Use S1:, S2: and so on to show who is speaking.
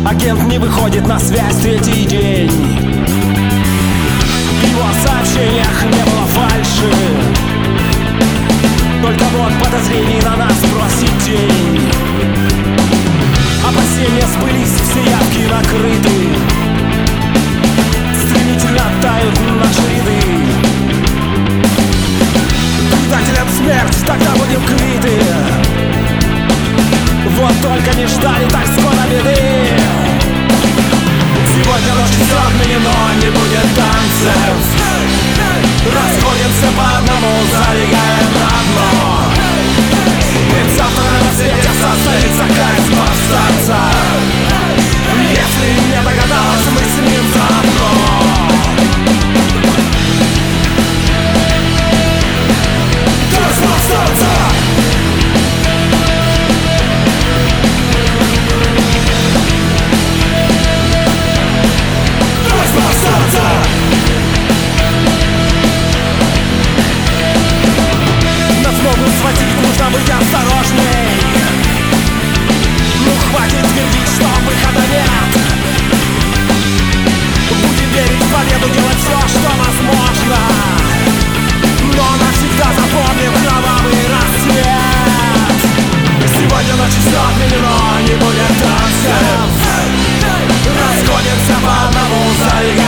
S1: Агент не выходит на связь третий день. В его сообщениях не было фальши, только вот подозрений на нас бросит тень. Опасения сбылись, все явки накрыты, стремительно тают наши ряды. Предателям смерть, тогда будем квиты. Вот только не ждали так скоро беды. Сегодня ночью срок, но не будет танцев. Расходимся по одному, залегаем на дно. Ведь завтра на свете состоится кайф остаться. Если не догадалась, мы с ним заодно. Кайф остаться. Нужно быть осторожней. Ну хватит твердить, что выхода нет. Будем верить в победу, делать все, что возможно. Но навсегда запомним кровавый рассвет. Сегодня ночью все отменено, не будет танцев. Расходимся по одному, залегаем.